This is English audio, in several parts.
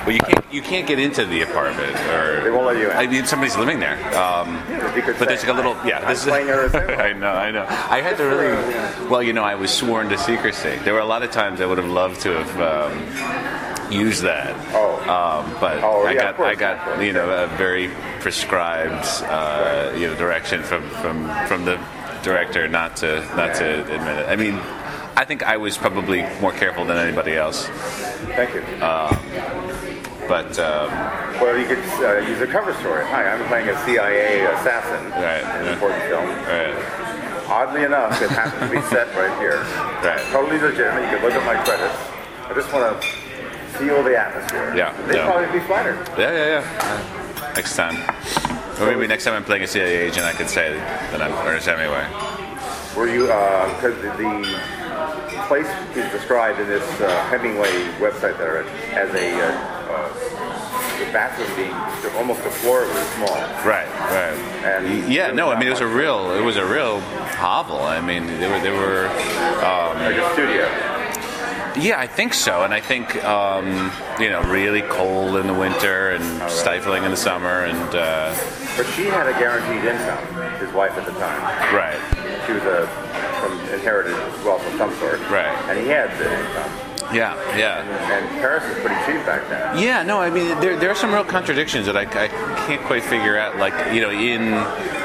Well, you can't get into the apartment, or They won't let you in. I mean, somebody's living there. But there's like a little, this is. playing I know. I had to really. Well, I was sworn to secrecy. There were a lot of times I would have loved to have used that. But I got a very prescribed direction from the director not to admit it. I mean, I think I was probably more careful than anybody else. Thank you. But well, you could use a cover story. Hi, I'm playing a CIA assassin in an important film. Right. Oddly enough, it happens to be set right here. Right. Totally legitimate. You can look at my credits. I just want to feel the atmosphere. Yeah. They'd probably be flattered. Yeah. Next time. Or maybe next time I'm playing a CIA agent, I could say that I'm Ernest Hemingway. Were you, because the place is described in this Hemingway website that I read as the bathroom being almost deplorably small. Right. And it was a real hovel. I mean, they were like a studio. Yeah, I think so, and I think really cold in the winter and stifling in the summer, and. But she had a guaranteed income. His wife at the time. Right. She was inherited wealth of some sort. Right. And he had the income. Yeah. And Paris was pretty cheap back then. Yeah, no, I mean, there are some real contradictions that I can't quite figure out. Like, in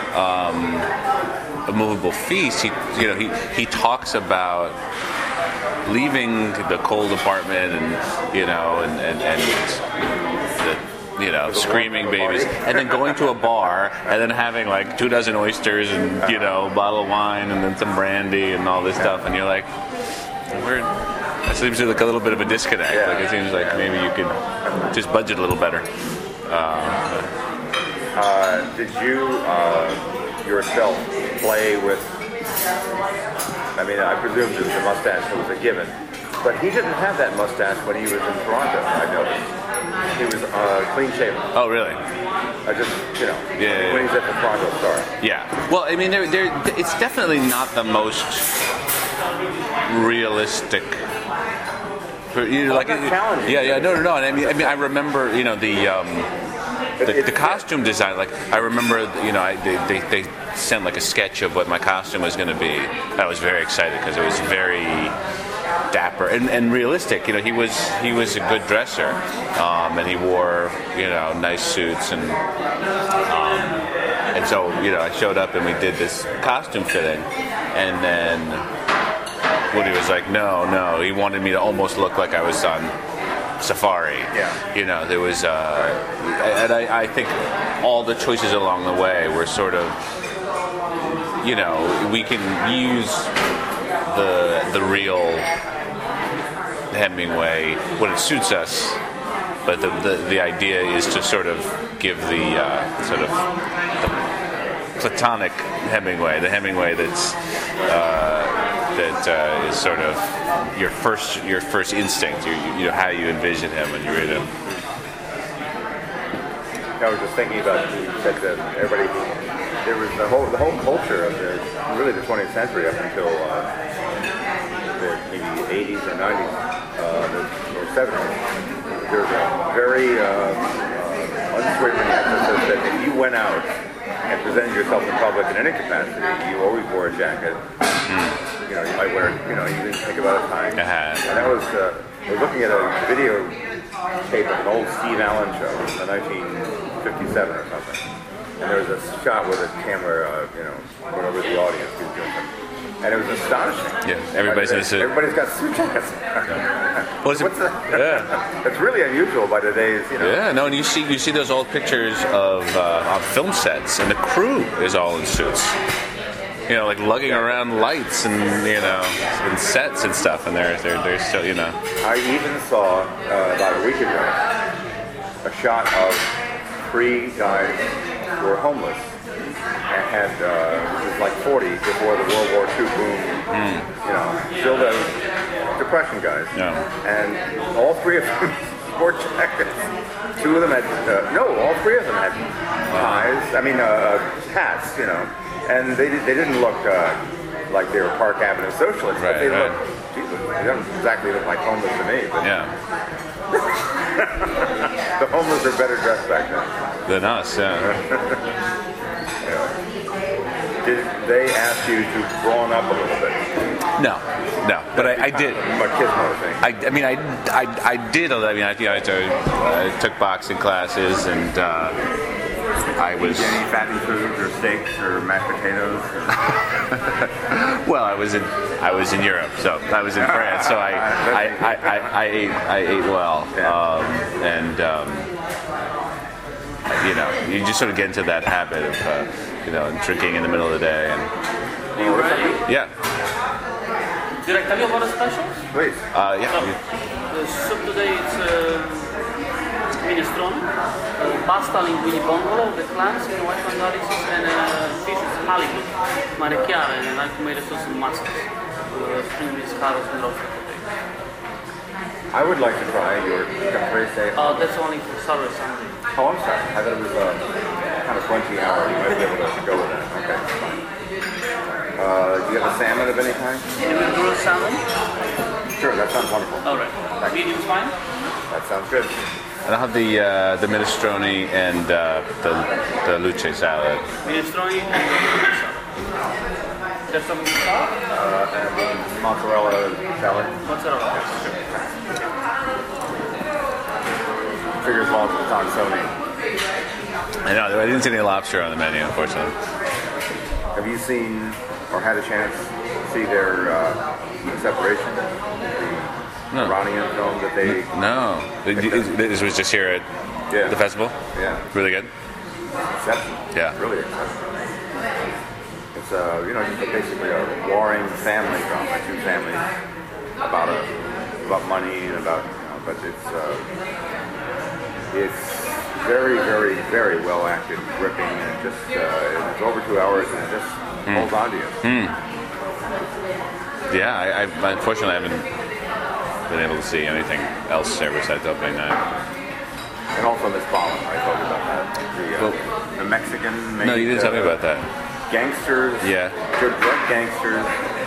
A Movable Feast, he talks about leaving the cold apartment and the screaming babies, and then going to a bar and then having like 24 oysters and a bottle of wine and then some brandy and all this stuff, and you're like, that seems like a little bit of a disconnect. Yeah. Like, it seems like maybe you could just budget a little better. Did you yourself play with? I mean, I presume that the mustache was a given, but he didn't have that mustache when he was in Toronto. I noticed he was clean shaven. Oh, really? I just, Yeah. when he's at the Toronto Star. Yeah. Well, I mean, it's definitely not the most realistic. Challenging. Yeah. No. And I mean, I remember, the costume design. Like, I remember, they sent like a sketch of what my costume was going to be. I was very excited because it was very dapper and realistic. He was a good dresser, and he wore nice suits, and so I showed up and we did this costume fitting, and then Woody was like, no, he wanted me to almost look like I was on safari. Yeah. There was and I think all the choices along the way were sort of, we can use the real Hemingway when it suits us, but the idea is to sort of give the sort of the platonic Hemingway, the Hemingway that's that is sort of your first instinct, how you envision him when you read him. I was just thinking about, you said that everybody, there was the whole culture of the 20th century up until the maybe 80s or 90s or 70s. There was a very unswaying emphasis that if you went out and presented yourself in public in any capacity, you always wore a jacket. You might wear, you didn't think about a tie. And that was, I was looking at a video tape of an old Steve Allen show in 1957 or something. And there was a shot with a camera, went over the audience. He was doing something. And it was astonishing. Yeah, everybody's in a suit. Everybody's got suit jackets. What's Yeah. That's really unusual by today's, Yeah, no, and you see those old pictures of on film sets, and the crew is all in suits. Like lugging around lights and and sets and stuff, and they're still I even saw about a week ago a shot of 3 guys who were homeless and had this was like 40 before the World War II boom. Still the Depression guys. Yeah. And all 3 of them wore jackets. 2 of them had all 3 of them had ties. I mean hats. And they didn't look like they were Park Avenue socialists. Right, but they right. looked, Jesus, They don't exactly look like homeless to me, but Yeah. the homeless are better dressed back then. Than us, yeah. Did they ask you to broaden up a little bit? No. But I did. Machismo thing. I mean, I did. I mean, I took boxing classes, and I was. Any fatty foods or steaks or mashed potatoes? Well, I was in Europe, so I was in France, so I ate well, you just sort of get into that habit of drinking in the middle of the day, and yeah. Did I tell you about the specials? Please. Yeah. The soup today is minestrone, pasta linguine bongolo, the clams in white analysis, and fish is halibut, marecchiare, and I tomato sauce and mustard, string beans, carrots, and roasted potatoes. I would like to try your caprese. That's only for Saturday Sunday. Oh, I'm sorry. I thought it was a kind of crunchy hour. You might be able to go with that. Okay, fine. Do you have a salmon of any kind? You will grilled salmon? Sure, that sounds wonderful. All right. Medium fine? That sounds good. And I'll have the minestrone and the luce salad. Minestrone and luce salad. There's some salad? And mozzarella salad. Mozzarella. Figure as long as it's on Sony. I know, I didn't see any lobster on the menu, unfortunately. Have you seen or had a chance to see their separation? The Iranian film that they... No. This was just here at the festival? Yeah. Really good? Exceptional. Yeah. Really exceptional. It's just basically a warring family drama, two families about money and about, but it's very, very, very well acted, gripping, and just it's over 2 hours and it just holds on to you. Yeah, I unfortunately haven't been able to see anything else ever besides opening night. And also Miss Ballin, I told you about that. The Mexican. No, you didn't tell me about that. Gangsters. Yeah. Drug gangsters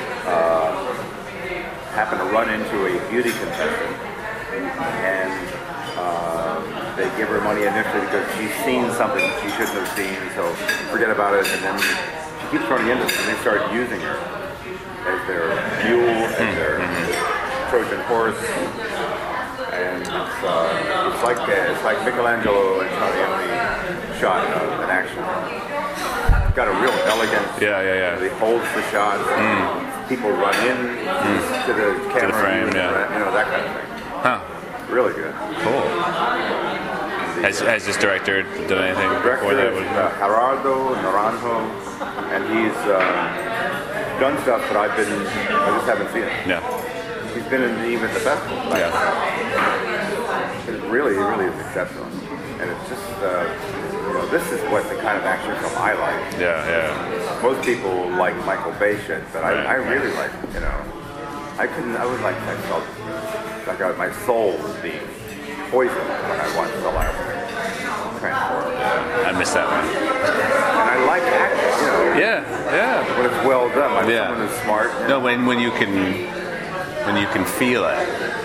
happen to run into a beauty contestant, and they give her money initially because she's seen something she shouldn't have seen, so forget about it, and then she keeps running into them, and they start using her as their mule, as their Trojan horse, and it's like Michelangelo and Antonioni shot an action. Got a real elegant. Yeah. He holds the shot. People run in to the camera, to the frame, that kind of thing. Huh. Really good. Cool. Has this director done anything before that? Gerardo Naranjo, and he's done stuff, but I just haven't seen it. Yeah. He's been in even the festival. Yeah. It really is exceptional, and it's just this is what the kind of action film I like. Yeah. Most people like Michael Bay shit, but I really like I felt like my soul was being poisoned when I watched the last Transformers. I missed that one. And I like acting, Yeah. when it's well done. Like someone who's smart. No, when you can feel it.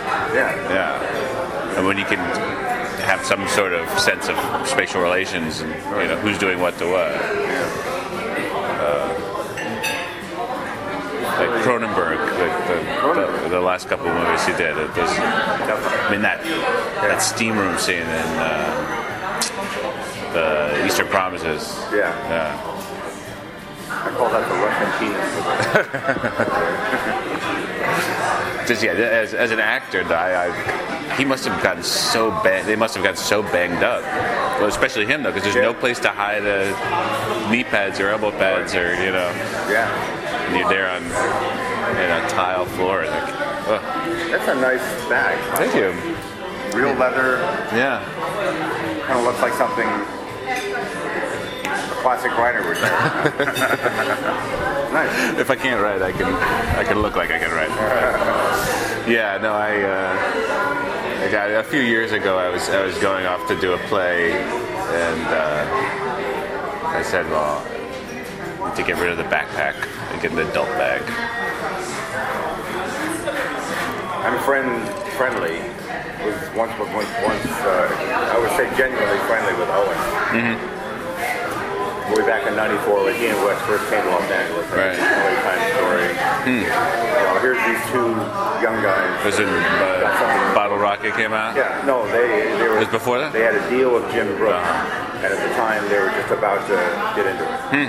Yeah. And when you can have some sort of sense of spatial relations and who's doing what to what. Like Cronenberg, the last couple of movies he did. That steam room scene in the Eastern Promises. Yeah. I call that the Russian penis. Just as an actor, he must have gotten so bad. They must have gotten so banged up. Well, especially him though, because there's no place to hide knee pads or elbow pads or Yeah. And you're there on a tile floor. That's a nice bag. Thank you. Real leather. Yeah. Kind of looks like something a classic writer would do. Nice. If I can't write, I can look like I can write. Yeah. No, a few years ago, I was going off to do a play, and I said, well, I need to get rid of the backpack and get an adult bag. I'm friendly. Was once I would say genuinely friendly with Owen. Mm-hmm. Way back in '94 when he and Wes first came to Los Angeles. Right. LA Times story. You know, here's these two young guys. Was it Bottle Rocket came out? Yeah, no, they were. It was before that? They had a deal with Jim Brooks, and at the time they were just about to get into it.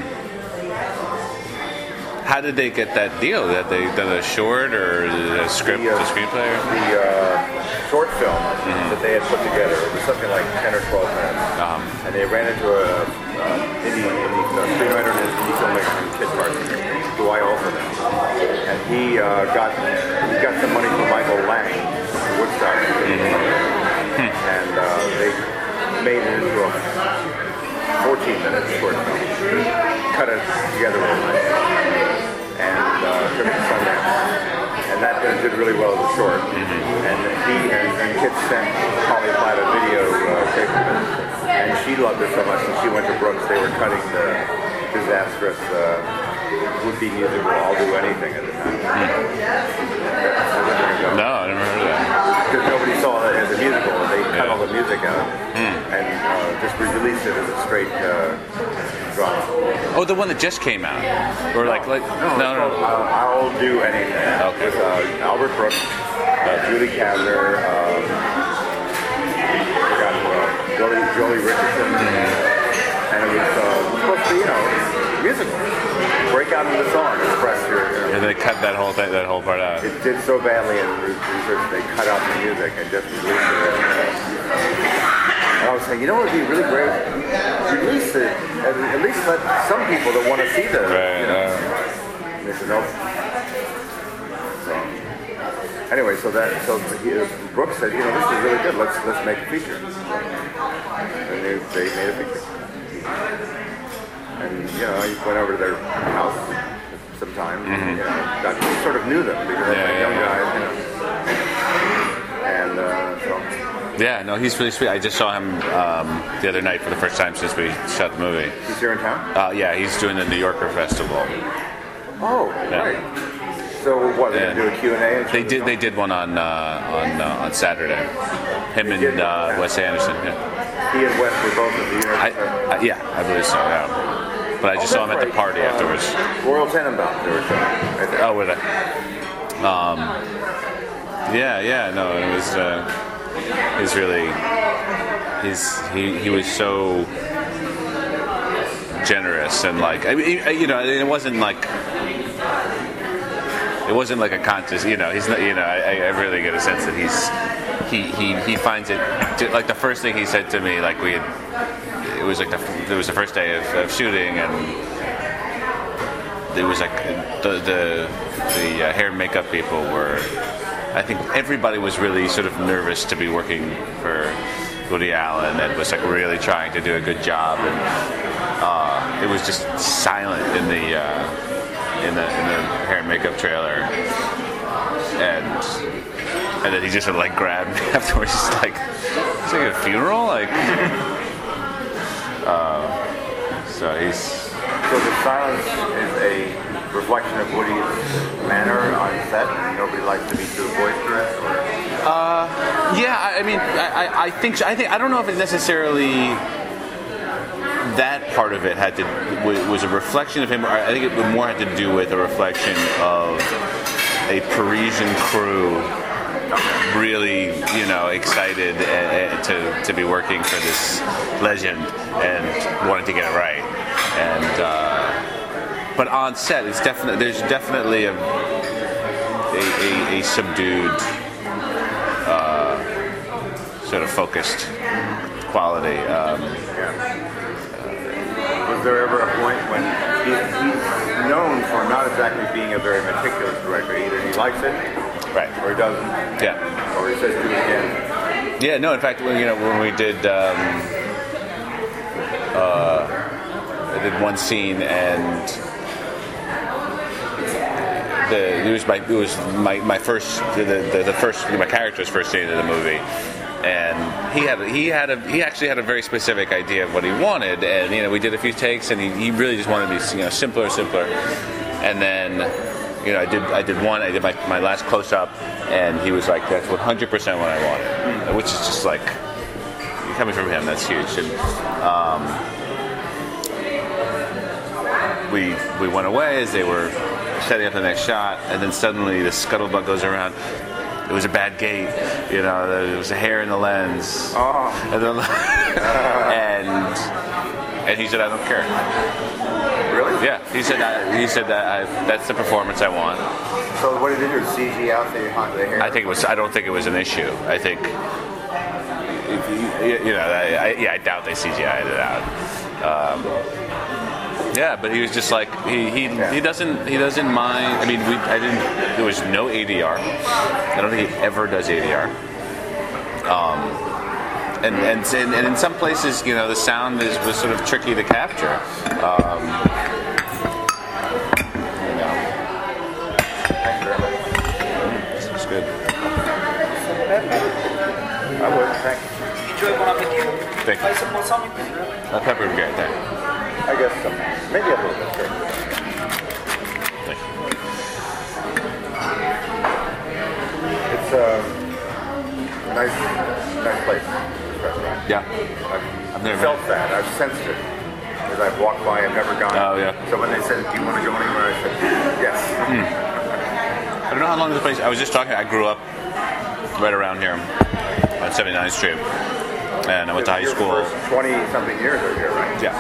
How did they get that deal? That they done a short or a script, a screenplay? The short film that they had put together, it was something like 10 or 12 minutes. And they ran into a screenwriter and indie filmmaker named Kit Carson, who I also know. And he got some money from Michael Lang from Woodstock. And they made it into a 14-minute short film. Cut it together overnight. And took it to Sundance. And that did really well as a short. And Kit sent Polly Platt a video tape of it. And she loved it so much that she went to Brooks. They were cutting the disastrous would-be musical I'll Do Anything at the time. No, I never heard of that. Because nobody saw it as a musical. They cut all the music out and just re-released it as a straight drama. Oh, the one that just came out? Or No. I'll Do Anything. Okay. With Albert Brooks, Judy Kavner, Jolie Richardson, and it was supposed to be, musical. Break out into the song, express your. And they cut that whole part out. It did so badly in research, they cut out the music and just released it. And I was saying, what would be really great? Release it, and at least let some people that want to see the. Right. And they said, nope. Anyway, Brooks said, this is really good. Let's make a feature. And they made a feature. And I went over to their house sometime. I sort of knew them because they're young guys. And so. Yeah, no, he's really sweet. I just saw him the other night for the first time since we shot the movie. He's here in town? Yeah, he's doing the New Yorker Festival. Oh, right. So what? They do a Q&A? They did one on Saturday. Him and Wes Anderson. Yeah. He and Wes were both at the University. I believe so. Yeah. But I just saw him at the party afterwards. Royal Tenenbaums, they were showing. Right there. Oh, were they? No, it was. He's really. He was so generous and it wasn't like. It wasn't like a contest, he's not, I really get a sense that he finds it, like the first thing he said to me, like it was the first day of shooting, and it was like the hair and makeup people were, I think everybody was really sort of nervous to be working for Woody Allen and was like really trying to do a good job, and it was just silent in the hair and makeup trailer, and then he just sort of like grabbed me afterwards. He's like, it's like a funeral, like. So the silence is a reflection of Woody's manner on set. Nobody likes to be too boisterous. I think so. I don't know if it's necessarily. That part of it was a reflection of him. I think it more had to do with a reflection of a Parisian crew, really, excited to be working for this legend and wanting to get it right. And but on set, there's definitely a subdued, sort of focused quality. Was there ever a point when he's known for not exactly being a very meticulous director? Either he likes it, right, or he doesn't, or he says do it again. Yeah, no. In fact, when we did, I did one scene, and it was my first, my character's first scene in the movie. And he actually had a very specific idea of what he wanted, and we did a few takes, and he really just wanted to be simpler, and then I did my last close up, and he was like, "That's 100% what I wanted," which is just like coming from him. That's huge. And we went away as they were setting up the next shot, and then suddenly the scuttlebutt goes around. It was a bad gate, there was a hair in the lens. Oh. And then, and he said, "I don't care." Really? Yeah. He said that's the performance I want. So what did you do? CG out the hair? I don't think it was an issue. I think I doubt they CGI'd it out. But he was just like he doesn't mind. I mean, there was no ADR. I don't think he ever does ADR. And in some places, the sound was sort of tricky to capture. This looks good. I would. Thank you. Enjoy bon appetit. Thank you. Some balsamic. That pepper would be great. Thank you. I guess so. Maybe a little bit. Sure. Thank you. It's a nice place. This restaurant. Yeah. I've never felt that. I've sensed it. As I've walked by, I've never gone. Oh, yeah. So when they said, "Do you want to go anywhere?" I said, "Yes." I don't know how long this place. I was just talking. I grew up right around here on 79th Street, and I went to high school. Your first 20-something years are here, right? Yeah.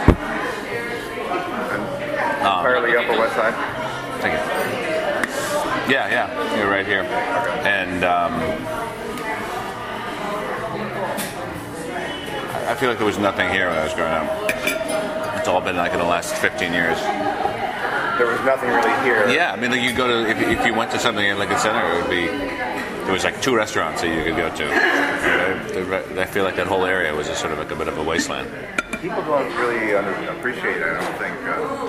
Entirely Upper West Side? Thank you. Yeah, you're right here. Okay. And I feel like there was nothing here when I was growing up. It's all been like in the last 15 years. There was nothing really here. Yeah, I mean, like you go to if you went to something in Lincoln Center, it would be there was like 2 restaurants that you could go to. I feel like that whole area was just sort of like a bit of a wasteland. People don't really appreciate, I don't think,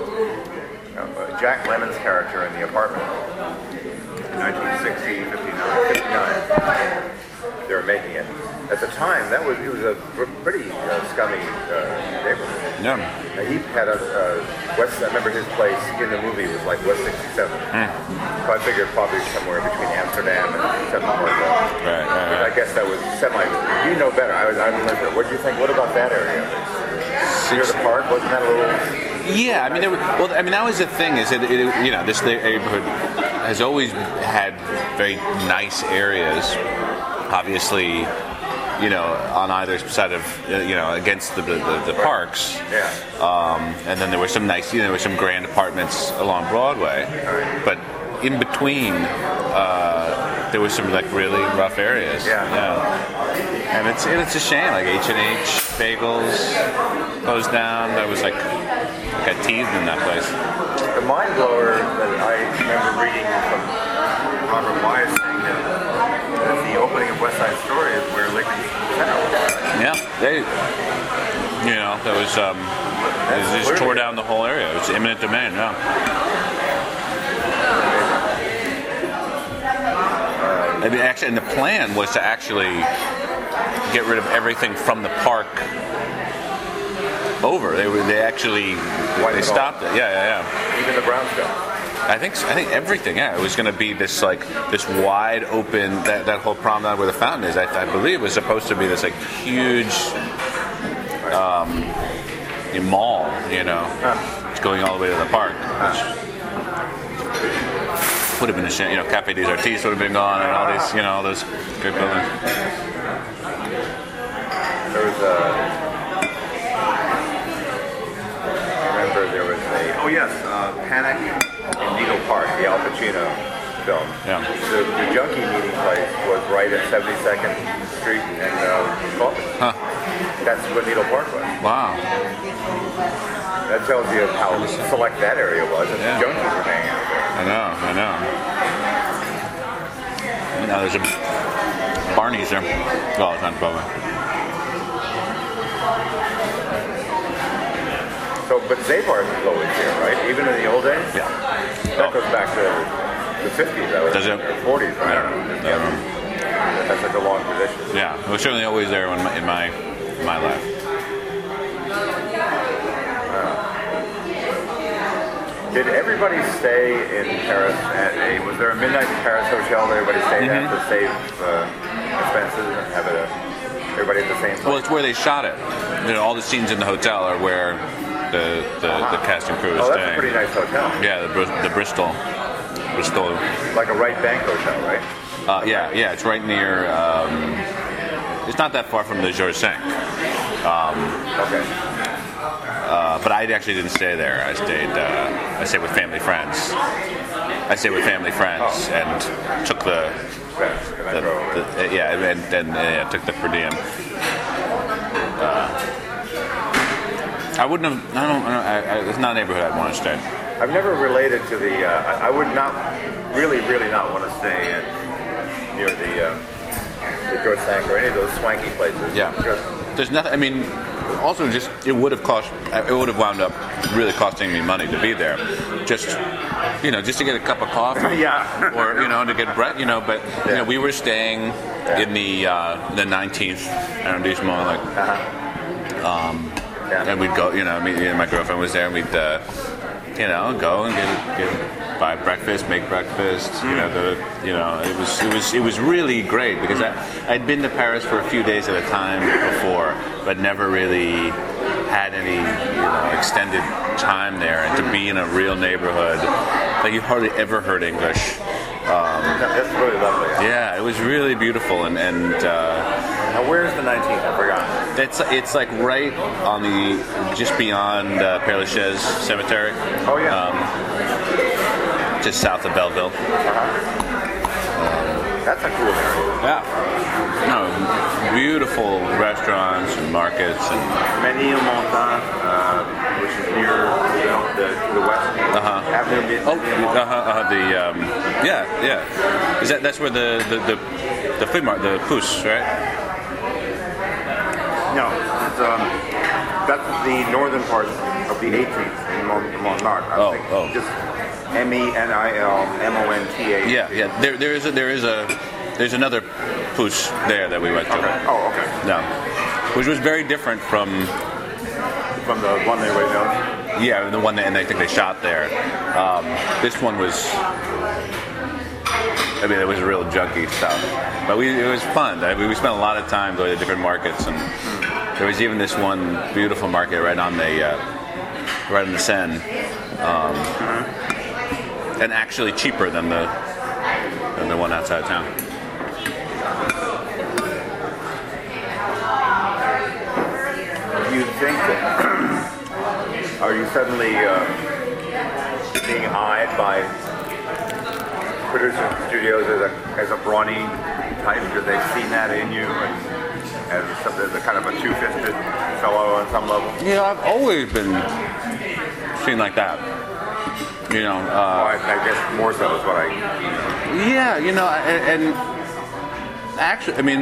Jack Lemmon's character in The Apartment in 1960, 59. They were making it. At the time, it was a pretty scummy neighborhood. Yeah. He had West. I remember his place in the movie was like West 67. So I figured probably somewhere between Amsterdam and 7th Park. Right. I guess that was semi. You know better. I lived there. What did you think? What about that area? Near the park, wasn't that a little? Yeah, I mean, that was the thing. Is this neighborhood has always had very nice areas. Obviously, on either side of, against the parks. Yeah. And then there were some nice, there were some grand apartments along Broadway. Right. But in between, there was some like really rough areas. Yeah. And it's a shame. Like H&H Bagels closed down. That was like got teased in that place. The mind blower that I remember reading from Robert Wise saying that the opening of West Side Story is where Lincoln Center was. Yeah, that was they just tore down the whole area. It was eminent domain. Yeah. I mean, actually, and the plan was to actually get rid of everything from the park over. They stopped it. Yeah. Even the brownstone. I think everything. Yeah, it was going to be this wide open that whole promenade where the fountain is. I believe was supposed to be this like huge mall. It's going all the way to the park. Which would have been a shame. Café des Artistes would have been gone, and all these, all those good buildings. There was there was Panic in Needle Park, the Al Pacino film. Yeah. The junkie meeting place was right at 72nd Street and Fulton. Huh. That's what Needle Park was. Wow. That tells you how select that area was, and the junkies were hanging out there. I know. Now there's a Barney's there. Well, it's not Bowen. So, but Zabar's is always here, right? Even in the old days? Yeah. That goes back to the 50s, I would Does it? Or 40s, right? I don't know. That's such a long tradition. Yeah, it was certainly always there in my life. Did everybody stay in Paris at was there a Midnight in Paris hotel that everybody stayed at to save expenses and have everybody at the same place? Well, it's where they shot it. All the scenes in the hotel are where the cast and crew is staying. That's a pretty nice hotel. Yeah, the Bristol. Like a right bank hotel, right? Yeah, it's right near. It's not that far from the Georges V. Okay. But I actually didn't stay there. I stayed with family friends. And took took the per diem. I wouldn't have. It's not a neighborhood I'd want to stay. I've never related to the. I would not really not want to stay near the Georges V or any of those swanky places. Yeah. There's nothing. I mean, also just it would have wound up really costing me money to be there. Just to get a cup of coffee. Yeah. Or to get bread. But we were staying in the 19th arrondissement, and we'd go. Me and my girlfriend was there, and we'd. Go and buy breakfast, make breakfast. It was really great because I'd been to Paris for a few days at a time before, but never really had any extended time there. And to be in a real neighborhood, like you hardly ever heard English. That's really lovely. Yeah, it was really beautiful and. Now, where's the 19th? I forgot. It's like right on just beyond Père Lachaise Cemetery. Oh yeah. Just south of Belleville. That's a cool area. Yeah. Beautiful restaurants and markets and. Ménilmontant, which is near to the west. Avenue. Yeah. That's where the flea market, the Pousse, right? No, that's the northern part of the 18th in Montmartre. Just MENILMONTA. Yeah. There's another Pousse there that we went to. Okay. Oh, okay. No, which was very different from the one they went down. Yeah, the one that, and I think they shot there. This one was. It was real junky stuff, but it was fun. We spent a lot of time going to different markets, and there was even this one beautiful market right on the Seine, and actually cheaper than the one outside town. Do you think that are you suddenly being eyed by producer studios as a brawny type because they've seen that in you and as a kind of a two-fisted fellow on some level? I've always been seen like that. I guess more so is what I. Yeah, and actually, I mean,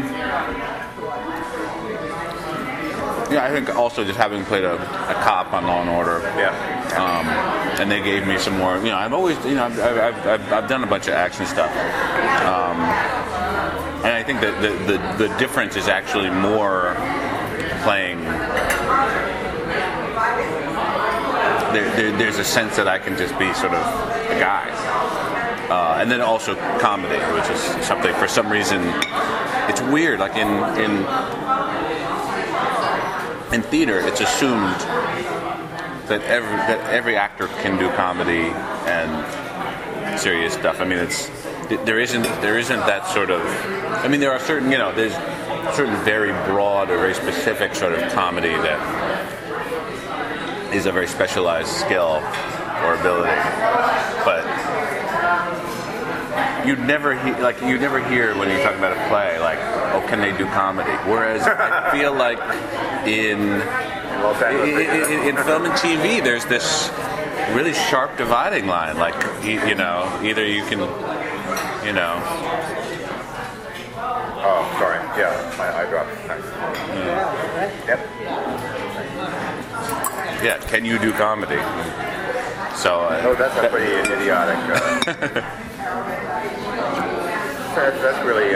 I think also just having played a cop on Law and Order. Yeah. And they gave me some more. I've always, I've done a bunch of action stuff, and I think that the difference is actually more playing. There's a sense that I can just be sort of a guy, and then also comedy, which is something for some reason it's weird. Like in theater, it's assumed that every actor can do comedy and serious stuff. I mean, there isn't that sort of. I mean, there are certain there's certain very broad or very specific sort of comedy that is a very specialized skill or ability, but you never hear when you talk about a play like, oh, can they do comedy? Whereas I feel like in film and TV, there's this really sharp dividing line. Like, either you can, Oh, sorry. Yeah, my eye dropped. Nice. Yep. Yeah, can you do comedy? So. That's a pretty idiotic. That's really.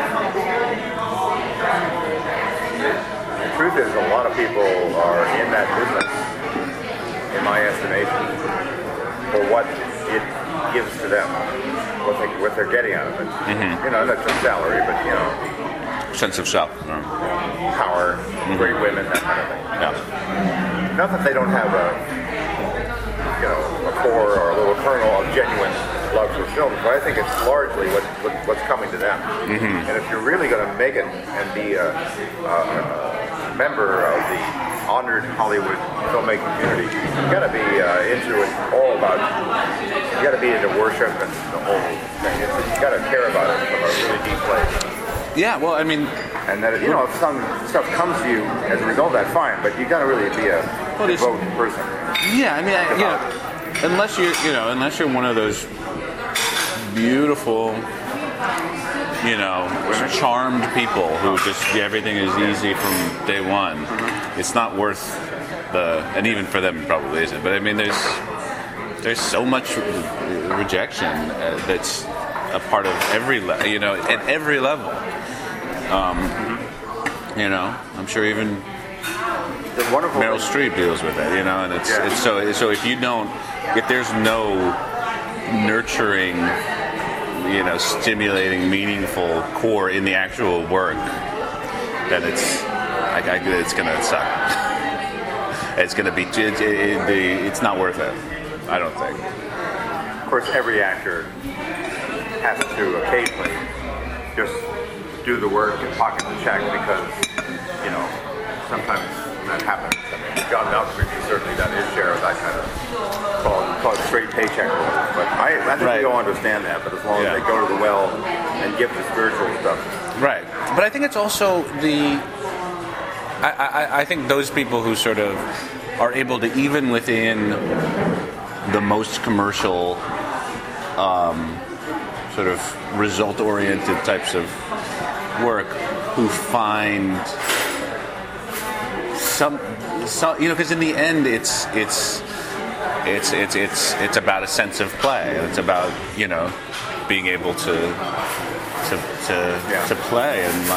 The truth is, a lot of people are in that business, in my estimation, for what it gives to them, what they're getting out of it. You know, not just salary, but you know, sense of self, power, great women, that kind of thing. Yeah. Not that they don't have a core or a little kernel of genuine love for films, but I think it's largely what's coming to them. And if you're really going to make it and be a member of the honored Hollywood filmmaking community, you got to be into it all about. You got to be into worship and the whole thing. You got to care about it from a really deep place. Yeah, well, I mean, and that if some stuff comes to you as a result of that, fine. But you got to really be a devout person. Yeah, I mean, unless you're one of those beautiful, charmed people who just everything is easy from day one. It's not worth and even for them it probably isn't. But I mean, there's so much rejection that's a part of every at every level. I'm sure even Meryl Streep deals with it, and it's so if there's no nurturing, stimulating, meaningful core in the actual work, then it's gonna suck. It's gonna be it's not worth it, I don't think. Of course, every actor has to occasionally just do the work and pocket the check because, sometimes that happens. I mean, John Malkovich has certainly done his share of that kind of called straight paycheck role. But I think we all understand that, but as long as they go to the well and give the spiritual stuff. Right. But I think it's also I think those people who sort of are able to, even within the most commercial sort of result-oriented types of work, who find some because in the end it's about a sense of play. It's about being able to play and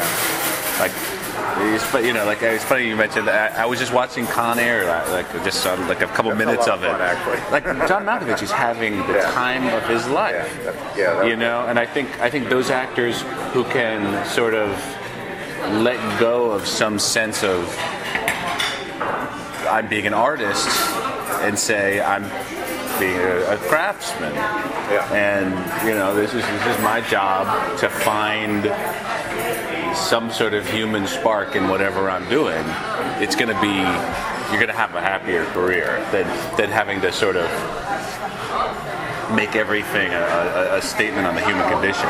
it's funny you mentioned that. I was just watching Con Air, just a couple minutes of it. Like John Malkovich is having the time of his life. And I think those actors who can sort of let go of some sense of I'm being an artist and say I'm being a craftsman, and this is my job to find some sort of human spark in whatever I'm doing. It's going to be, you're going to have a happier career than having to sort of make everything a statement on the human condition.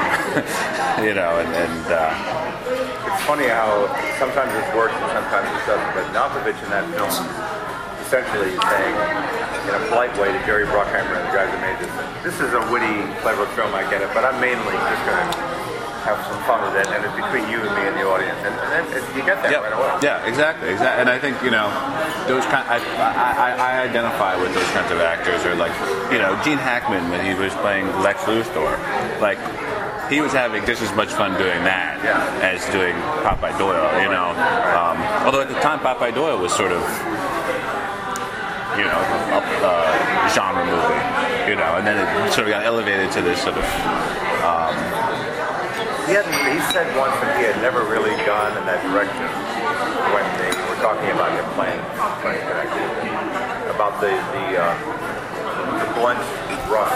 It's funny how sometimes it works and sometimes it doesn't. But Malkovich in that film essentially saying in a polite way to Jerry Bruckheimer and the guys that made this is a witty, clever film, I get it, but I'm mainly just going to have some fun with it, and it's between you and me and the audience, and then you get that right away. Yeah, exactly. And I think those I identify with those kinds of actors, or Gene Hackman when he was playing Lex Luthor, he was having just as much fun doing that as doing Popeye Doyle. Although at the time Popeye Doyle was sort of a genre movie, and then it sort of got elevated to this sort of. He said once that he had never really gone in that direction when they were talking about him playing about the blunt, rough,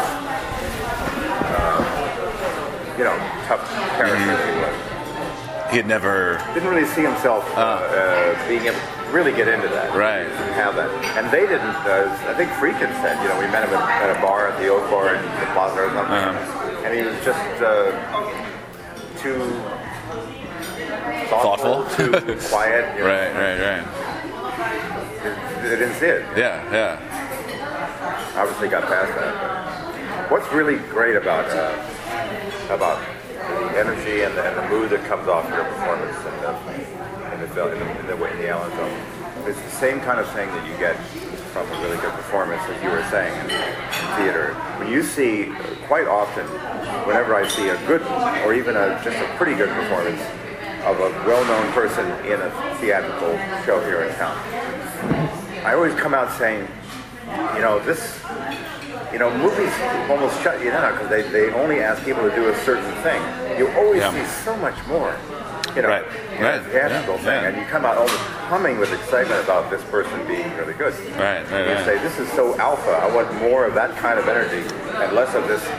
tough character he was. He had never didn't really see himself being able to really get into that, right? And have that, and they didn't. I think Friedkin said, we met him at a bar at the Oak Bar in the Plaza or something, and he was just. Too thoughtful, too quiet. Right. They didn't see it. Yeah. Obviously got past that. But what's really great about the energy and the mood that comes off your performance in the Allen film, it's the same kind of thing that you get from a really good performance, as you were saying, in theater. When you see, quite often, whenever I see a good, or even just a pretty good performance of a well-known person in a theatrical show here in town, I always come out saying, movies almost shut you down because they only ask people to do a certain thing. You always see so much more. Right. Theatrical thing, and you come out almost humming with excitement about this person being really good. Right. You say, this is so alpha. I want more of that kind of energy and less of this,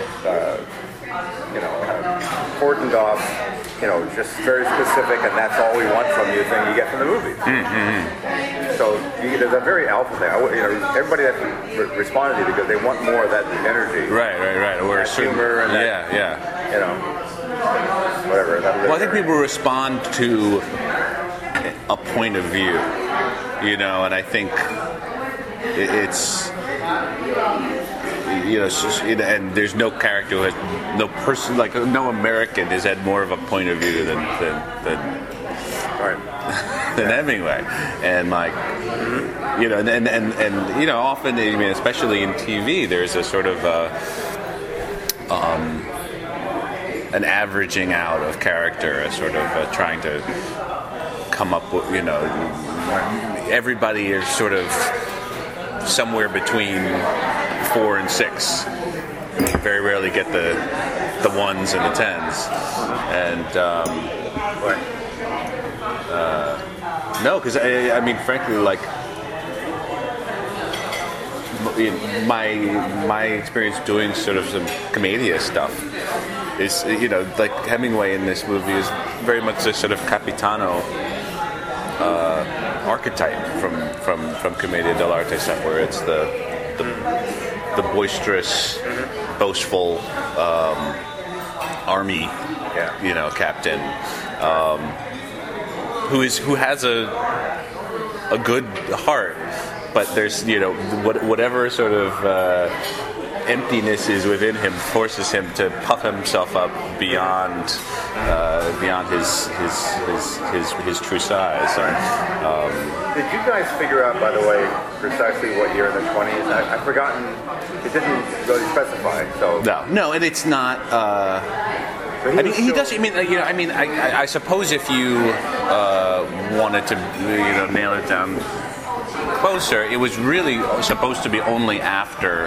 kind of cordoned off, just very specific, and that's all we want from you thing you get from the movies. Mm-hmm. So there's a very alpha thing. Everybody that responded to it because they want more of that energy. Right. Or humor and that, whatever. Well, I think people respond to a point of view, and I think it's, and there's no character who has, no person, like no American has had more of a point of view than Hemingway, and like, and often, especially in TV, there's a sort of an averaging out of character, a sort of trying to come up with, everybody is sort of somewhere between 4 and 6. You very rarely get the 1s and the 10s, and no, because I mean, frankly, like my experience doing sort of some commedia stuff is, like Hemingway in this movie is very much a sort of Capitano archetype from Commedia dell'arte stuff, where it's the boisterous, boastful army, captain, who has a good heart, but there's whatever sort of emptiness is within him forces him to puff himself up beyond his true size. Did you guys figure out, by the way, precisely what year in the 20s? I've forgotten. It didn't really specify. So no, and it's not. He does. I suppose if you wanted to, nail it down closer, it was really supposed to be only after.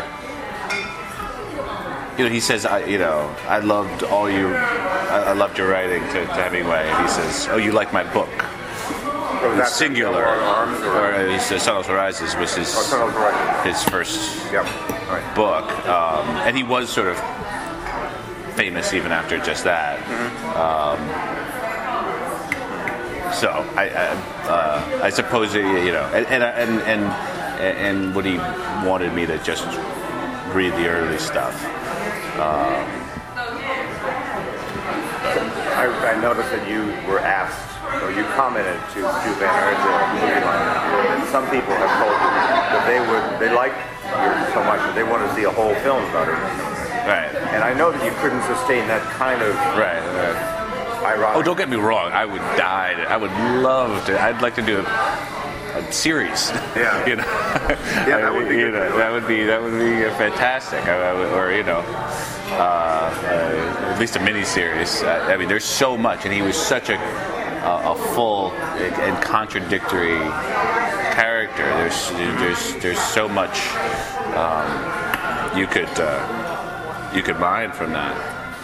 He says, I loved I loved your writing to Hemingway, and he says, oh, you like my book? Singular. Or he says, Sun Also Rises was his first book, and he was sort of famous even after just that. So I suppose and what he wanted me to just read the early stuff. I noticed that you were asked, or you commented to Van Arsdale, that some people have told you that they like you so much that they want to see a whole film about it. Right. And I know that you couldn't sustain that kind of ironic. Oh, don't get me wrong. I would die. I would love to. I'd like to do a series. Yeah. That would be that would be fantastic. At least a mini series. I mean, there's so much, and he was such a full and contradictory character. There's so much you could mine from that.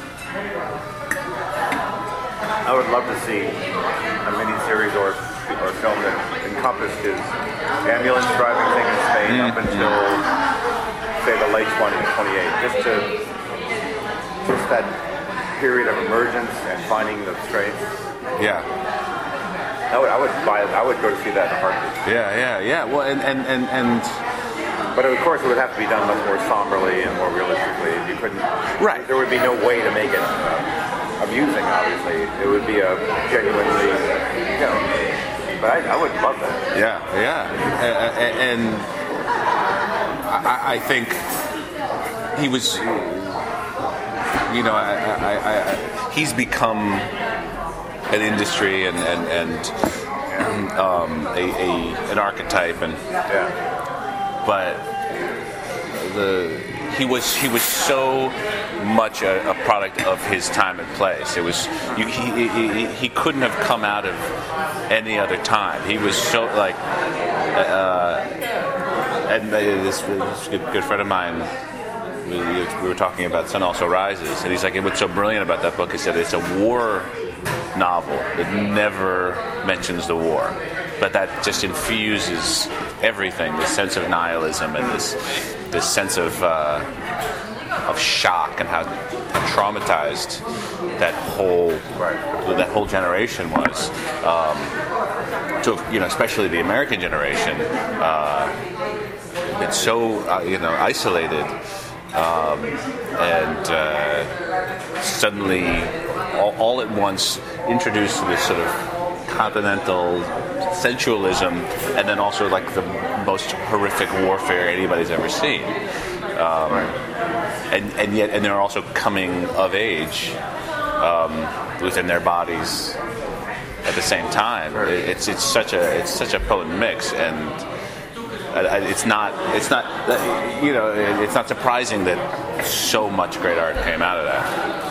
I would love to see a mini-series or a film that encompassed his ambulance driving thing in Spain up until, say, the late 20s, 28. Just that period of emergence and finding the strength. Yeah. I would go to see that in a heartbeat. Yeah. Well, and but of course, it would have to be done much more somberly and more realistically. You couldn't. Right. There would be no way to make it amusing. Obviously, it would be a genuinely, But I would love that. Yeah. And I think he was. He's become an industry and an archetype, and but he was so much a product of his time and place. It was he couldn't have come out of any other time. He was so and this good friend of mine we were talking about Sun Also Rises, and he's like, what's so brilliant about that book is that it's a war novel that never mentions the war, but that just infuses everything, this sense of nihilism and this sense of shock and how traumatized that whole generation was. So, especially the American generation, it's so isolated, and suddenly all at once introduced to this sort of continental sensualism, and then also like the most horrific warfare anybody's ever seen. And they're also coming of age within their bodies at the same time. It's such a potent mix, and it's not surprising that so much great art came out of that.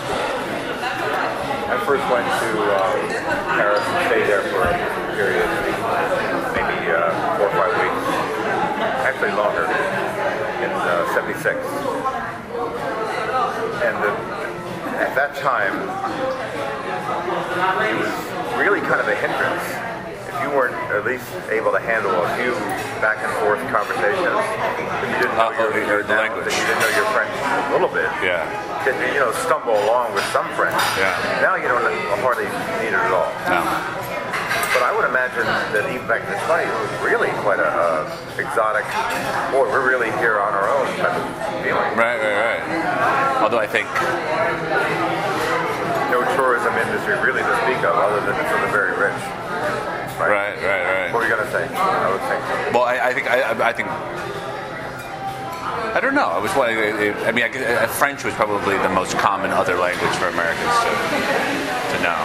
I first went to Paris and stayed there for a period, maybe 4 or 5 weeks, actually longer, in '76. And at that time, it was really kind of a hindrance. If you weren't at least able to handle a few back and forth conversations, if you didn't know your language, if you didn't know your French a little bit, then stumble along with some French. Now you don't hardly need it at all. No. But I would imagine that even back in the 20s, it was really quite a exotic, boy, we're really here on our own type of feeling. Right. Although I think no tourism industry really to speak of, other than for the very rich. Right. What were you going to say? I would think. Well, I think I don't know. I was wondering. I mean, French was probably the most common other language for Americans to know.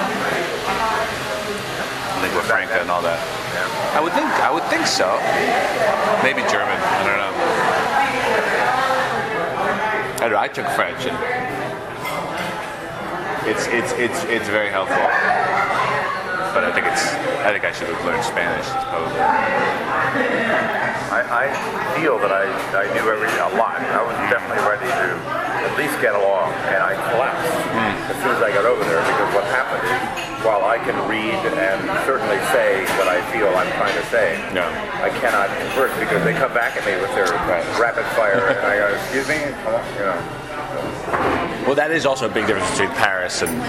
Lingua franca and all that. Yeah. I would think so. Maybe German. I don't know. I took French, and it's very helpful. But I think I should have learned Spanish. Probably. I feel that I knew a lot. I was definitely ready to at least get along, and I collapsed as soon as I got over there, because what happened is, while I can read and certainly say what I feel I'm trying to say, I cannot converse, because they come back at me with their rapid fire, and I go, excuse me? Well, that is also a big difference between Paris and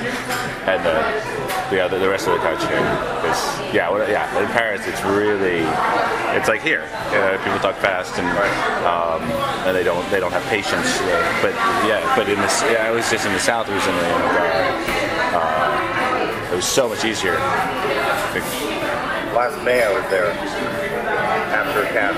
the rest of the country. In Paris it's like here. People talk fast and they don't have patience. But I was just in the South. It was it was so much easier. Last May I was there after Cannes.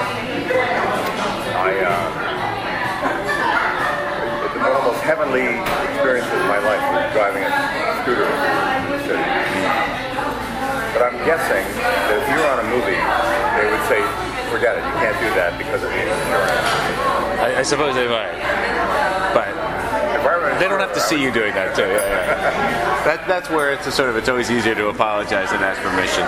One of the most heavenly experiences of my life was driving a scooter in the city. But I'm guessing that if you were on a movie, they would say, forget it, you can't do that because of the insurance. I suppose they might. But they don't have to see you doing that too. That's where it's always easier to apologize than ask permission.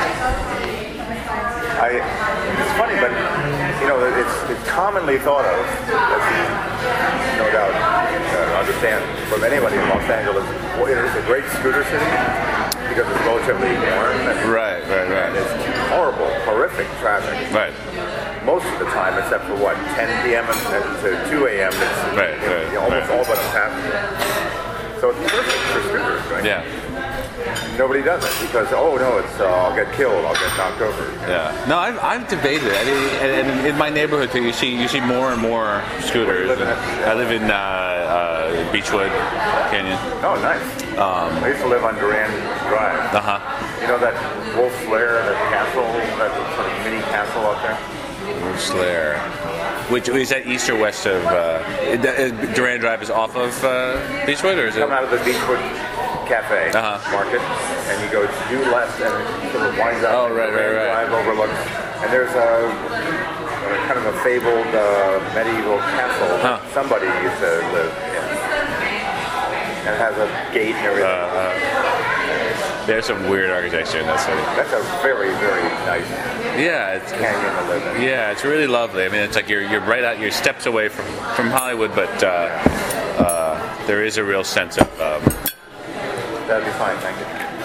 It's funny, but it's commonly thought of, as you no doubt understand from anybody in Los Angeles, it's a great scooter city because it's relatively warm and right. And it's horrific traffic. Right. Most of the time, except for 10 p.m. to 2 a.m. It's almost all but a passenger. So it's perfect for scooters, right? Yeah. Nobody does it because I'll get killed, I'll get knocked over. Yeah. No, I've debated. I mean, and in my neighborhood too, you see more and more scooters. I live in Beechwood Canyon. Oh, nice. I used to live on Durand Drive. You know that Wolf's Lair, that castle, that sort of mini castle out there? Wolf's Lair. Which is that east or west of Durand Drive is off of Beechwood, or is it? Come out of the Beechwood Cafe Market, and you go due left, and it sort of winds up. Oh, right. Drive overlooks, and there's a kind of a fabled medieval castle that somebody used to live in, and it has a gate and everything. There's some weird architecture in that city. That's a very, very nice canyon to live in. Yeah, it's really lovely. I mean, it's like you're right out, you're steps away from Hollywood, but there is a real sense of. That'd be fine, thank you.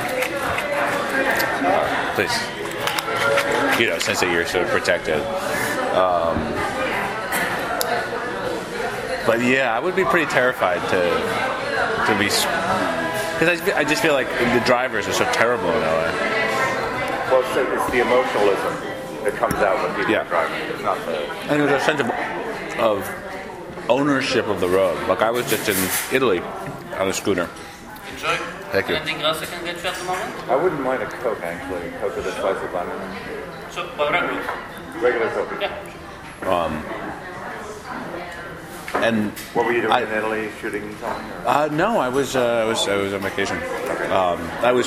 Please. Sense that you're sort of protected. But yeah, I would be pretty terrified to be, because I just feel like the drivers are so terrible in LA. Well, it's the emotionalism that comes out when people are driving. It's not and there's a sense of ownership of the road. Like I was just in Italy on a scooter. Enjoy. Thank you. Anything else I can get you at the moment? I wouldn't mind a Coke, actually. Coke with a slice of lemon. So, regular? Regular Coke. Yeah. And what were you doing in Italy? Shooting something? No, I was on vacation. Okay. I was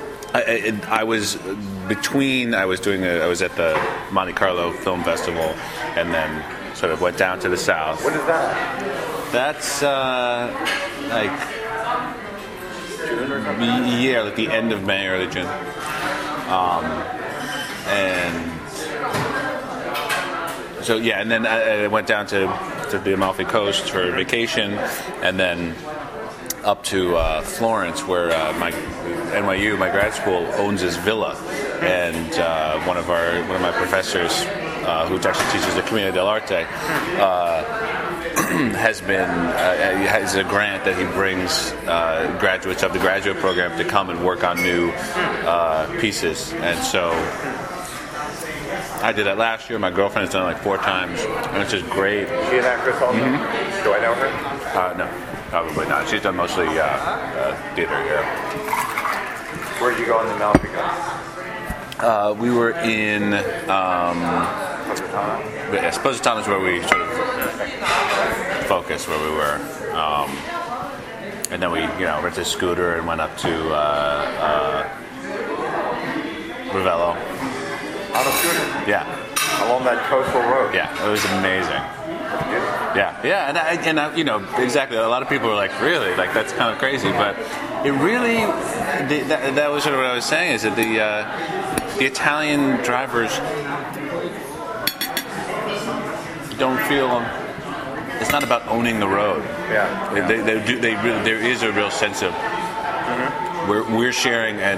at the Monte Carlo Film Festival, and then sort of went down to the south. What is that? That's like June or something? Yeah, like the end of May, early June. And so yeah, and then I went down to the Amalfi Coast for vacation, and then up to Florence, where my NYU, my grad school, owns this villa, and one of my professors, who actually teaches at Commedia dell'Arte, has a grant that he brings graduates of the graduate program to come and work on new pieces, and so I did that last year. My girlfriend has done it like 4 times, and it's just great. Is she an actress also? Mm-hmm. Do I know her? No, probably not. She's done mostly theater here. Where did you go in the Amalfi Coast? We were in Positano? Yes, Positano is where we sort of focused, where we were. And then we, rented a scooter and went up to Ravello. On a scooter? Yeah. Along that coastal road? Yeah, it was amazing. Yeah, and exactly. A lot of people were like, really? Like, that's kind of crazy. But it really, that was sort of what I was saying, is that the Italian drivers don't feel, it's not about owning the road. Yeah. They really, there is a real sense of, we're sharing, and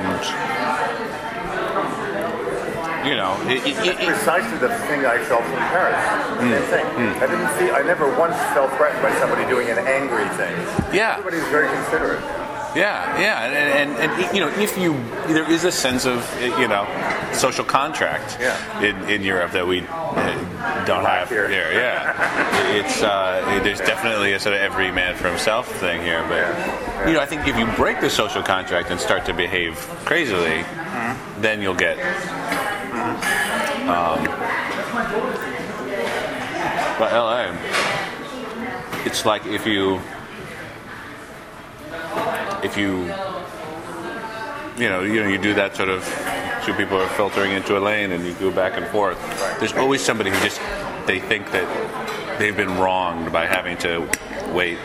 it's precisely the thing I felt in Paris. Same thing. I never once felt threatened by somebody doing an angry thing. Yeah. Everybody's very considerate. Yeah, and if there is a sense of social contract in Europe that we don't have here. Yeah, it's there's definitely a sort of every man for himself thing here, but I think if you break the social contract and start to behave crazily, then you'll get. But LA, it's like if you do that sort of, 2 people are filtering into a lane and you go back and forth. There's always somebody who they think that they've been wronged by having to wait.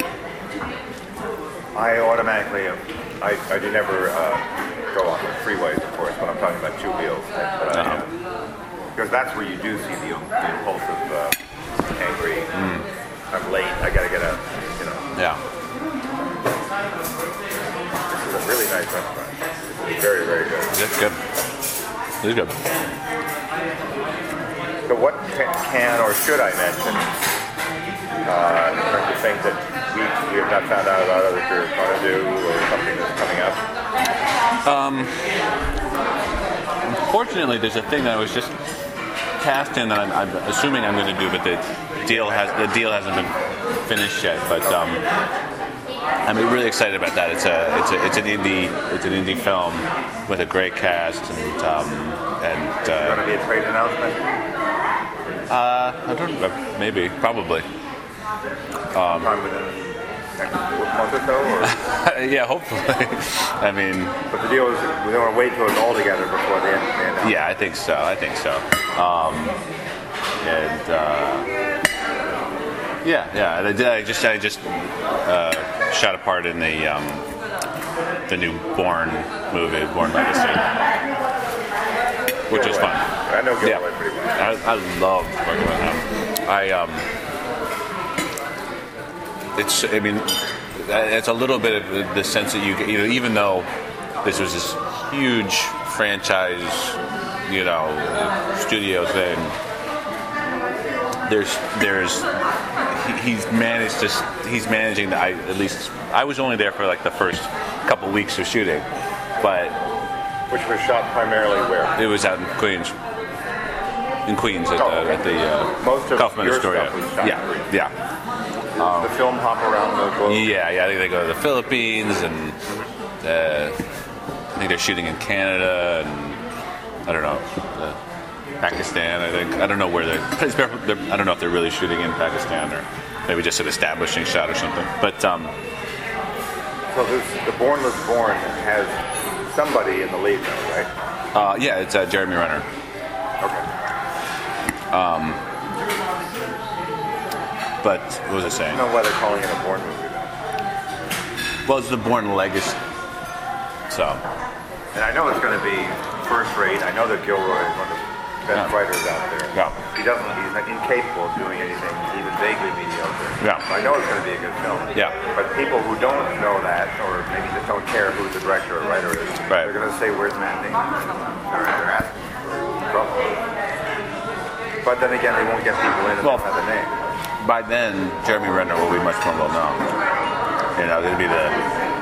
I automatically, I do never go on the freeways, of course, when I'm talking about 2 wheels. But because that's where you do see the impulsive, angry, I'm late, I gotta get out, Yeah. This is a really nice restaurant. It's very, very good. It's good. It's good. So what can or should I mention in terms of things that we have not found out about that you're going to do, or something that's coming up? Unfortunately, there's a thing that I was just cast in that I'm assuming I'm going to do, but the deal hasn't been finished yet. But I'm really excited about that. It's an indie film with a great cast, and Going to be a trade announcement? I don't know, maybe, probably. Sometime within next month or so? Or? Yeah, hopefully. I mean, but the deal is we don't want to wait till it's all together before the end. Yeah, I think so. And I just shot a part in the the new Bourne movie, Bourne Legacy, which is fun. I know Gilroy pretty well. I love working with him. It's a little bit of the sense that you even though this was this huge franchise, studio thing. He's managing I was only there for like the first couple weeks of shooting, but which was shot primarily where? It was out in Queens. At the most of Kaufman your Astoria. stuff was shot in Queens. Yeah. The film hop around the globe. Yeah. I think they go to the Philippines, and I think they're shooting in Canada, and I don't know, Pakistan. I think I don't know where I don't know if they're really shooting in Pakistan or maybe just an establishing shot or something. But so the Bourne Was Born has somebody in the lead, though, right? Yeah, it's Jeremy Renner. Okay. But what was I saying? I don't know why they're calling it a Bourne movie, though. Well, it's the Bourne Legacy. So. And I know it's going to be first rate. I know that Gilroy is one of the best writers out there. Yeah. He's incapable of doing anything even vaguely mediocre. Yeah. So I know it's going to be a good film. Yeah. But people who don't know that, or maybe just don't care who the director or writer is, they're going to say, "Where's Matt Damon?" They're asking for trouble. But then again, they won't get people in if they don't have the name. By then, Jeremy Renner will be much more well known. There'll be the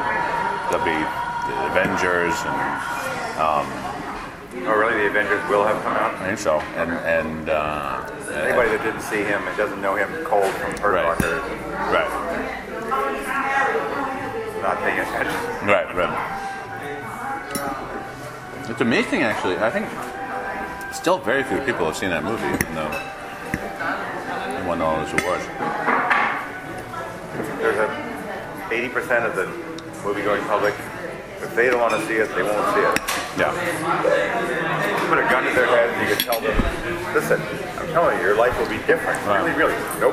Avengers and. Oh, really? The Avengers will have come out? I think so. And anybody that didn't see him and doesn't know him cold from Hurt Locker, right, not paying attention. Right. It's amazing, actually. I think still very few people have seen that movie, even though it won all those awards. There's 80% of the movie-going public. If they don't want to see it, they won't see it. Yeah. You put a gun to their head and you can tell them, listen, I'm telling you, your life will be different. Wow. Really. Nope.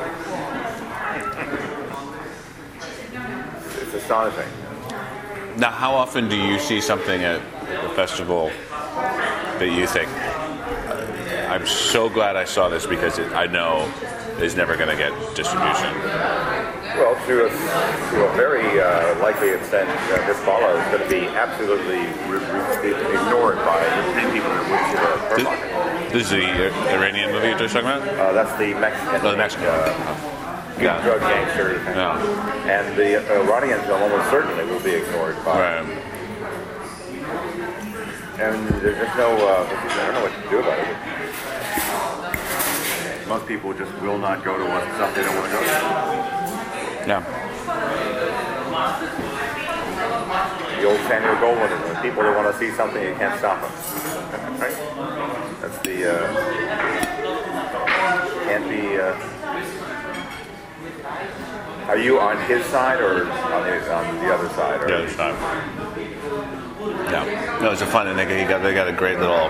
It's astonishing. Now, how often do you see something at the festival that you think, I'm so glad I saw this because I know it's never going to get distribution? Well, to a very likely extent, this follow is going to be absolutely ignored by people that would see the Hurt Locker. This is the Iranian movie you're just talking about? That's the Mexican. Oh, the Mexican. Drug gangster. Yeah. And the Iranian film almost certainly will be ignored by. Right. And there's just no, I don't know what to do about it. Most people just will not go to stuff they don't want to go to. Yeah. The old Samuel Goldwyn, when people that want to see something, you can't stop them. Right? That's the, can't be, are you on his side or on the other side? Or The other side. Yeah. No, it's a fun, and they got a great little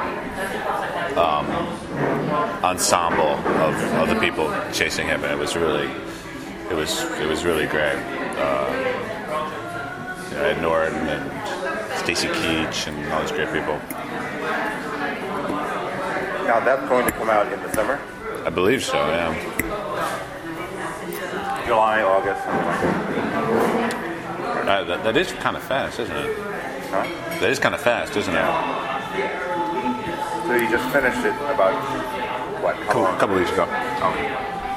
ensemble of the people chasing him, and it was really great. Ed Norton and Stacy Keach and all these great people. Now that's going to come out in the summer? I believe so, yeah. July, August, something like that. That is kind of fast, isn't it? Huh? That is kind of fast, isn't it? So you just finished it about, what, how long? A couple weeks ago. Okay.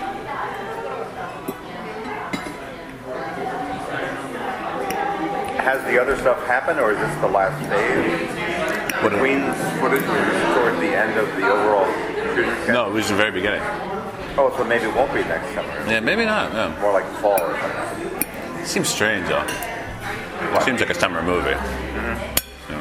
Has the other stuff happened, or is this the last phase? Queen's footage was toward the end of the overall shooting schedule? No, it was the very beginning. Oh, so maybe it won't be next summer. Yeah, maybe not. No. More like fall or something. It seems strange, though. It seems like a summer movie. Mm-hmm. Yeah.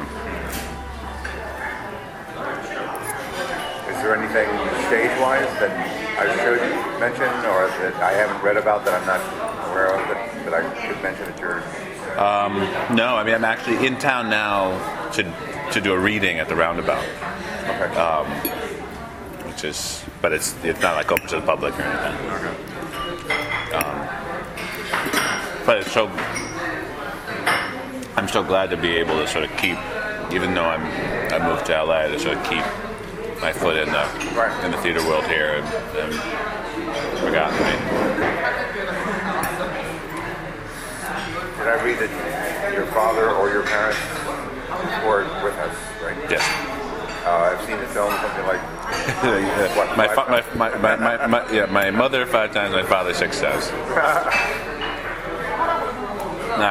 Is there anything stage-wise that I should mention, or that I haven't read about that I'm not aware of that I should mention at your... No, I mean, I'm actually in town now to do a reading at the Roundabout. Okay. Which is, but it's not like open to the public or anything. Okay. But it's so, I'm so glad to be able to sort of keep, even though I moved to LA, to sort of keep my foot in the theater world here and forgotten me. Did I read that your father or your parents were with us, right? Yes. I've seen the film, something like what, my mother 5 times, my father 6 times. No,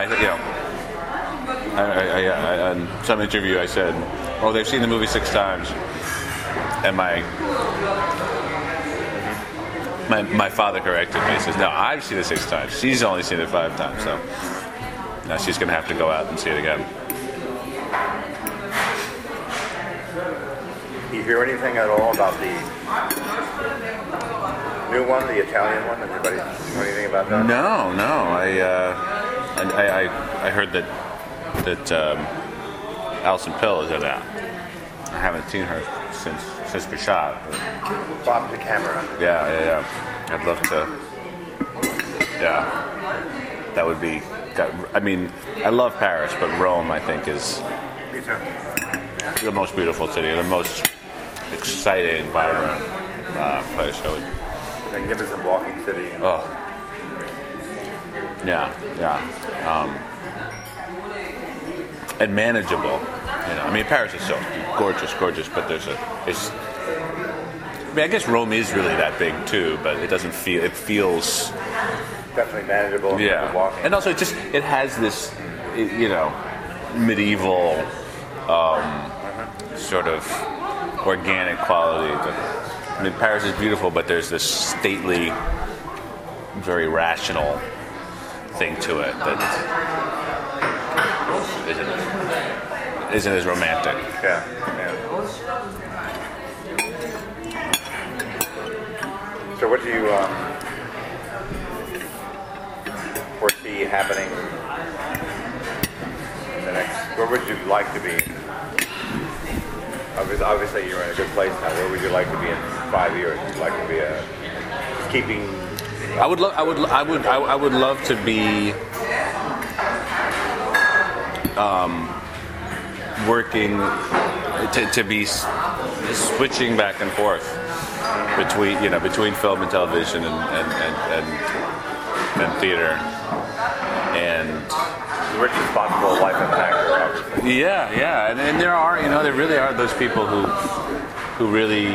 on some interview I said, "Oh, they've seen the movie 6 times," and my father corrected me. He says, "No, I've seen it 6 times. She's only seen it 5 times." So now she's going to have to go out and see it again. Do you hear anything at all about the new one, the Italian one? Anybody know anything about that? No. I heard that Alison Pill is in that. I haven't seen her since we shot. Bob the camera. Yeah. I'd love to. Yeah, that would be. I mean, I love Paris, but Rome, I think, is Me too. the most beautiful city, the most exciting, vibrant place. Magnificent walking city. Yeah. And manageable. I mean, Paris is so gorgeous, but I guess Rome is really that big too, but it doesn't feel. It feels definitely manageable. Yeah, walking. And also it has this, medieval sort of organic quality. I mean, Paris is beautiful, but there's this stately, very rational thing to it that isn't as romantic. Yeah. So what do you foresee happening in the next? Where would you like to be? Obviously, you're in a good place now. Where would you like to be in 5 years? Would you like to be keeping? I would love to be working to be switching back and forth between film and television and theater, and the richest possible life of an actor, obviously. Yeah, and there really are those people who really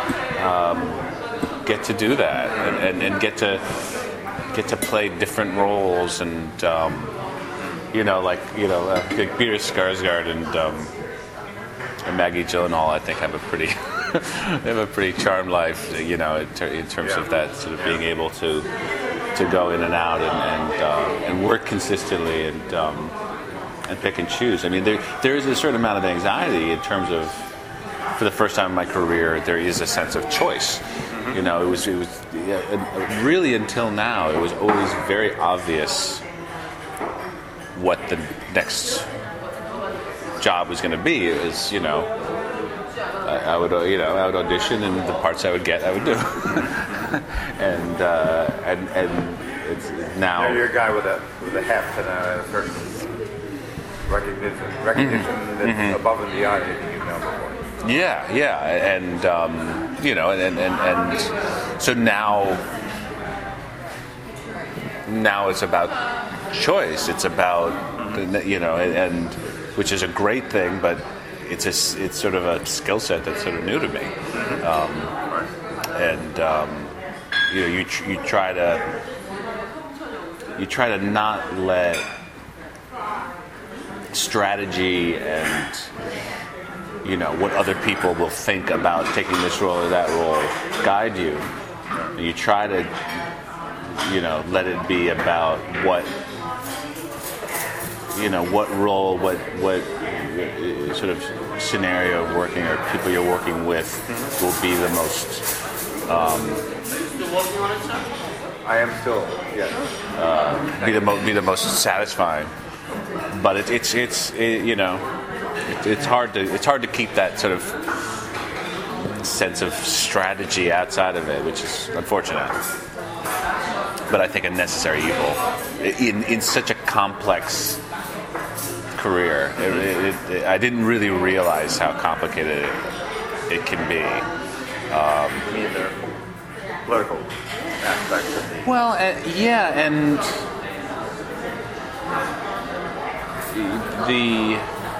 get to do that and get to play different roles and like Peter Skarsgård and Maggie Gyllenhaal, I think have a pretty charmed life, in terms of that sort of being able to go in and out and work consistently and pick and choose. I mean, there is a certain amount of anxiety in terms of, for the first time in my career, there is a sense of choice. It was really, until now, it was always very obvious what the next job was going to be. It was, I would audition, and the parts I would get, I would do. and it's now. You're a guy with a heft and a certain recognition that's above and beyond anything you've known before. Yeah, and and so now it's about choice. It's about and which is a great thing, but it's sort of a skill set that's sort of new to me. You try to not let strategy and what other people will think about taking this role or that role guide you. You try to let it be about what role, what sort of scenario of working or people you're working with will be the most. You're working on it, sir? I am still, yes. Be the most satisfying, but it's hard to keep that sort of sense of strategy outside of it, which is unfortunate. But I think a necessary evil in such a complex career. I didn't really realize how complicated it can be. Either political aspects of the... Well, yeah, and the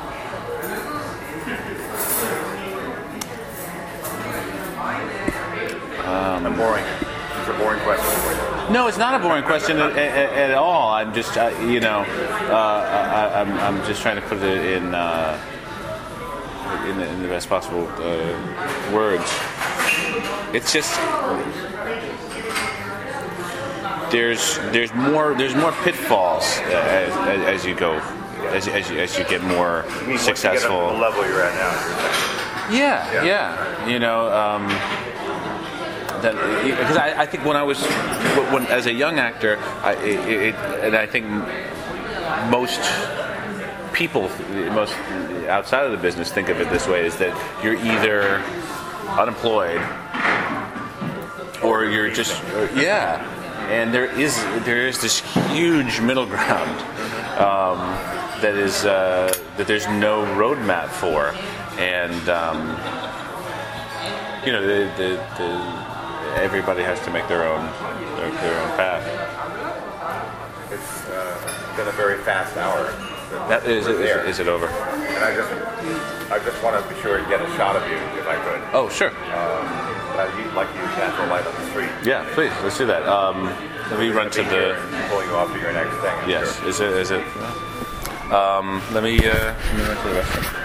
It's a boring question for you. no, it's not a boring question at all. I'm just, I'm just trying to put it in the best possible words. It's just there's more pitfalls as you go, as you get more successful. You get up to the level you're at now. Yeah. Because I think when as a young actor, and I think most people, most outside of the business, think of it this way: is that you're either unemployed or you're just and there is this huge middle ground that there's no roadmap for, and everybody has to make their own path. It's been a very fast hour. That is it over? And I just want to be sure to get a shot of you if I could. Oh, sure. You'd like to use natural light on the street. Yeah, please. Let's do that. Let me run to the. Pull you off to your next thing. Yes. Sure. Is it? Let me run to the restaurant.